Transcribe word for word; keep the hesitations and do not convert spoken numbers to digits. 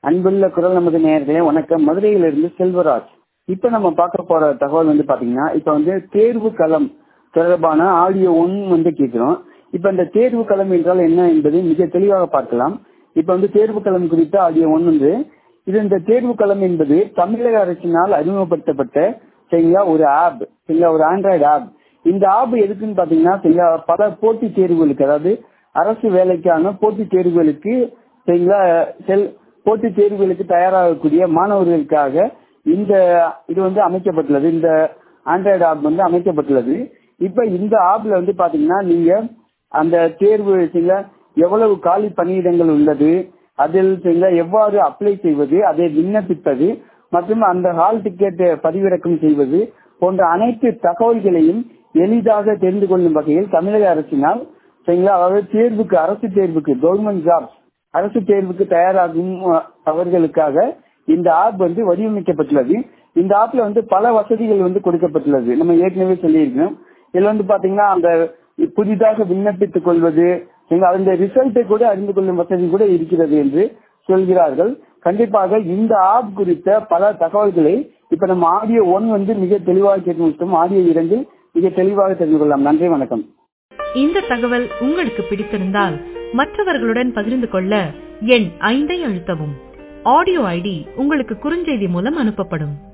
அன்புள்ள குரல் நமது நேயர்களே வணக்கம். மதுரையிலிருந்து செல்வராஜ். இப்ப நம்ம பார்க்க போற தகவல் வந்து பாத்தீங்கன்னா, இப்ப வந்து தேர்வு களம் தொடர்பான ஆடியோ ஒன் வந்து கேட்கிறோம். இப்ப இந்த தேர்வு களம் என்றால் என்ன என்பதை மிக தெளிவாக பார்க்கலாம். இப்ப வந்து தேர்வு களம் குறித்த ஆடியோ ஒன் வந்து இது இந்த தேர்வு களம் என்பது தமிழக அரசினால் அறிமுகப்படுத்தப்பட்ட சரிங்களா ஒரு ஆப், சரிங்களா ஒரு ஆண்ட்ராய்டு ஆப். இந்த ஆப் எதுக்குன்னு பாத்தீங்கன்னா சரிங்களா பல போட்டித் தேர்வுகளுக்கு, அதாவது அரசு வேலைக்கான போட்டித் தேர்வுகளுக்கு சரிங்களா செல் போட்டித் தேர்வுகளுக்கு தயாராகக்கூடிய மாணவர்களுக்காக இந்த இது வந்து அமைக்கப்பட்டுள்ளது. இந்த ஆண்ட்ராய்டு ஆப் வந்து அமைக்கப்பட்டுள்ளது. இப்ப இந்த ஆப்ல வந்து பாத்தீங்கன்னா நீங்க அந்த தேர்வு சரிங்களா எவ்வளவு காலி பணியிடங்கள் உள்ளது, அதில் சரிங்களா எவ்வாறு அப்ளை செய்வது, அதை விண்ணப்பிப்பது மற்றும் அந்த ஹால் டிக்கெட் பதிவிறக்கம் செய்வது போன்ற அனைத்து தகவல்களையும் எளிதாக தெரிந்து கொள்ளும் வகையில் தமிழக அரசினால் சரிங்களா அதாவது தேர்வுக்கு அரசு தேர்வுக்கு கவர்மெண்ட் ஜாப்ஸ் அரசு தேர்வுக்கு தயாராகும் அவர்களுக்காக இந்த ஆப் வந்து வடிவமைக்கப்பட்டுள்ளது. இந்த ஆப்ல வந்து பல வசதிகள் வந்து கொடுக்கப்பட்டுள்ளது. நம்ம ஏற்கனவே சொல்லியிருக்கோம். இதுல வந்து பாத்தீங்கன்னா அந்த புதிதாக விண்ணப்பித்துக் கொள்வது, அந்த ரிசல்ட்டை கூட அறிந்து கொள்ளும் வசதி கூட இருக்கிறது என்று சொல்கிறார்கள். கண்டிப்பாக இந்த ஆப் குறித்த பல தகவல்களை இப்ப நம்ம ஆடியோ ஒன் வந்து மிக தெளிவாக கேட்கும். ஆடியோ இரண்டு மிக தெளிவாக தெரிந்து கொள்ளலாம். நன்றி, வணக்கம். இந்த தகவல் உங்களுக்கு பிடித்திருந்தால் மற்றவர்களுடன் பகிர்ந்து கொள்ள எண் ஐந்தை அழுத்தவும். ஆடியோ ஐடி உங்களுக்கு குறுஞ்செய்தி மூலம் அனுப்பப்படும்.